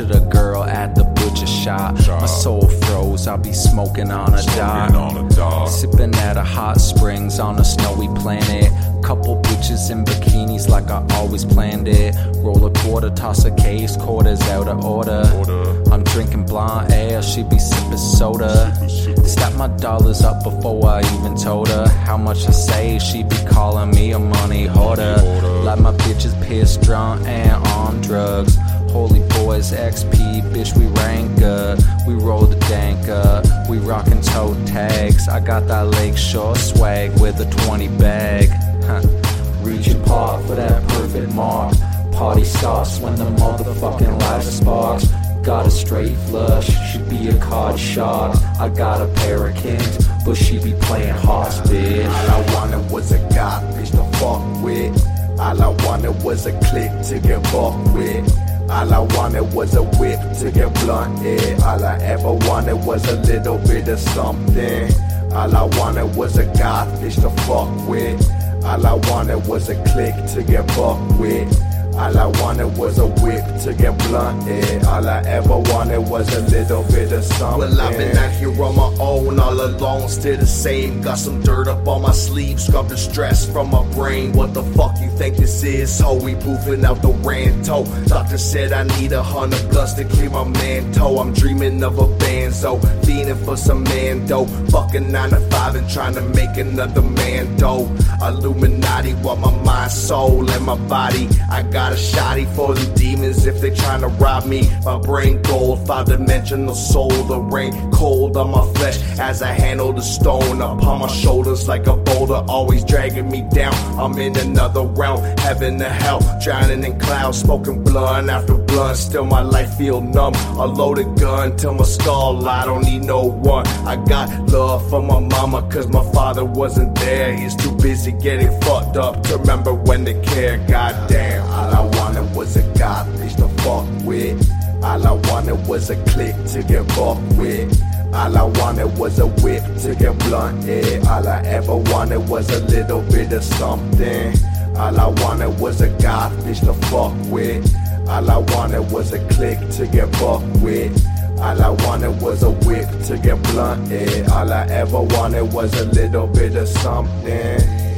spotted a girl at the butcher shop. My soul froze, I'll be smoking on a dock. Sipping at a hot springs on a snowy planet. Couple bitches in bikinis like I always planned it. Roll a quarter, toss a case, quarters out of order. I'm drinking blonde ale, she be sipping soda. Stack my dollars up before I even told her how much I save. She be calling me a money hoarder. Like my bitches pissed, drunk, and on drugs. Holy boys, XP, bitch, we rank up. We roll the dank up, we rockin' toe tags. I got that Lakeshore swag with a 20 bag. Reach apart for that perfect mark. Party starts when the motherfucking lights sparks. Got a straight flush, she be a card shark. I got a pair of kings, but she be playing hearts, bitch. All I wanted was a god bitch to fuck with. All I wanted was a click to get bucked with. All I wanted was a whip to get blunted. All I ever wanted was a little bit of something. All I wanted was a god bitch to fuck with. All I wanted was a click to get bucked with. All I wanted was a whip to get blunted. All I ever wanted was a little bit of something. Well, I've been out here on my own, all alone, still the same. Got some dirt up on my sleeve, scrub the stress from my brain. What the fuck you think this is? Ho, we poofing out the Ranto. Doctor said I need 100 plus to clear my manto. I'm dreaming of a banzo, fiending for some mando. Fucking 9 to 5 and trying to make another mando. Illuminati, what my mind, soul, and my body. I got a shotty for the demons if they tryna rob me. My brain gold, 5-dimensional soul. The rain cold on my flesh as I handle the stone upon my shoulders like a boulder, always dragging me down. I'm in another realm, heaven to hell, drowning in clouds, smoking blunt after blunt. Still my life feel numb. A loaded gun to my skull, I don't need no one. I got love for my mama cause my father wasn't there. He's too busy getting fucked up to remember when to care. Goddamn. All I wanted was a god bitch to fuck with. All I wanted was a click to get bucked with. All I wanted was a whip to get blunted. All I ever wanted was a little bit of something. All I wanted was a god bitch to fuck with. All I wanted was a click to get bucked with. All I wanted was a whip to get blunted. All I ever wanted was a little bit of something.